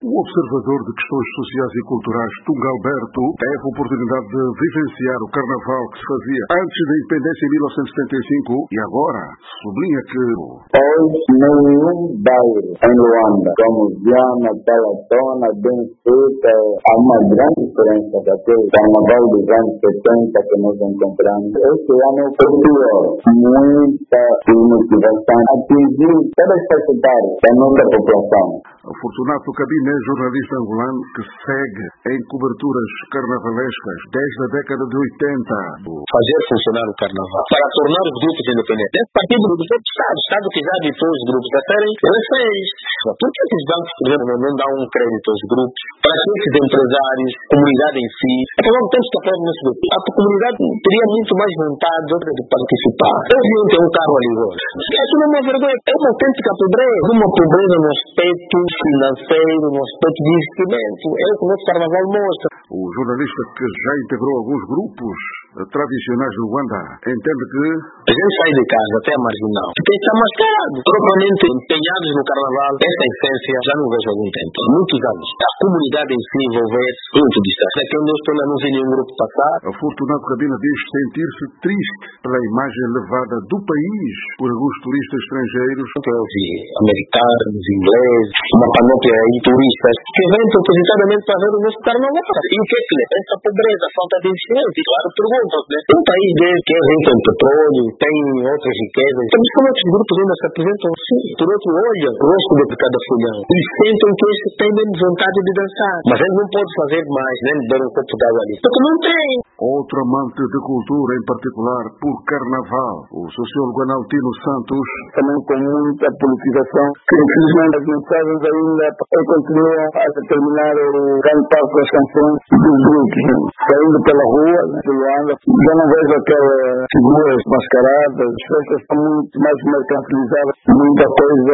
O observador de questões sociais e culturais Tunga Alberto teve a oportunidade de vivenciar o carnaval que se fazia antes da independência em 1975 e agora sublinha que hoje nenhum bairro em Luanda, como Viana, Talatona, Benfica, há uma grande diferença daquele carnaval dos anos 70 que nós encontramos. Este ano foi pior, muita motivação, atingiu todas as faixa etária da nossa população. Fortunato Cabine é jornalista angolano que segue em coberturas carnavalescas desde a década de 80. Fazer funcionar o carnaval para tornar os grupos independentes. Esse partido do Estado que já habitou os grupos a serem reféns. Por que esses bancos, por exemplo, não dão um crédito aos grupos? Para que esses empresários, comunidade em si, acabamos temos que apoiar nesse grupo. A comunidade teria muito mais vontade de participar. Eu tenho um carro ali hoje. Isso não é uma vergonha, é uma autêntica pobreza. Uma pobreza no aspecto financeiro, no aspecto de investimento. É o que o nosso carnaval mostra. O jornalista que já integrou alguns grupos tradicionais de Luanda entende que a gente sai de casa até a marginal. Tem que estar mascarado. Propriamente empenhados no carnaval, essa essência já não vejo há algum tempo. Há muitos anos. A comunidade em si envolver-se muito distante. Daqui onde eu estou, não vi nenhum grupo passar. A Fortunato Cabina diz sentir-se triste pela imagem elevada do país por alguns turistas estrangeiros. Eu vi americanos, ingleses, uma panóplia aí, turistas, que vêm propositadamente para ver o nosso carnaval. E o que é que é? Essa pobreza, a falta de investimento. E claro, perguntam, né? Um país que é rico em petróleo, tem outras riquezas. Temos como outros grupos ainda se apresentam assim. Por outro, olha o rosto de cada folhão. E sentem que estes têm mesmo vontade de dançar. Mas ele não pode fazer mais, nem beber um copo d'água ali. Porque não tem. Outro amante de cultura, em particular por carnaval, o sociólogo Analtino Santos. Também com muita politização, que infelizmente as mensagens ainda continuam a determinar o cantar com as canções dos grupos. Saindo pela rua, de Luanda, já não vejo aquelas figuras mascaradas, as festas estão muito mais mercantilizadas, muita coisa,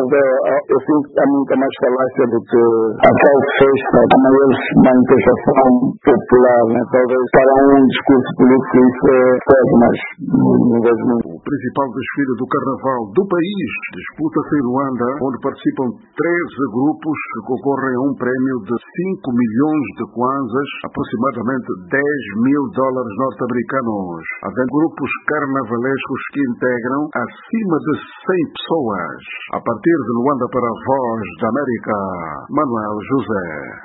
eu sinto que há muita mais falácia do que a tal festa, a maior manifestação popular, né? Talvez para um discurso político isso é certo, mas não vejo muito. O principal desfile do carnaval do país disputa-se em Luanda, onde participam 13 grupos que concorrem a um prémio de 5 milhões de kwanzas, aproximadamente 10 mil dólares norte-americanos. Havendo grupos carnavalescos que integram acima de 100 pessoas. A partir de Luanda para a Voz da América, Manuel José.